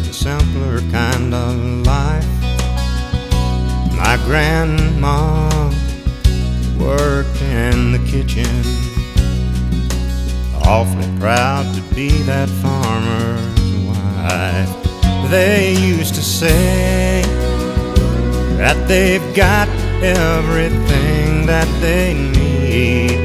a simpler kind of life. My grandma worked in the kitchen, awfully proud to be that farmer's wife. They used to say that they've got everything that they need,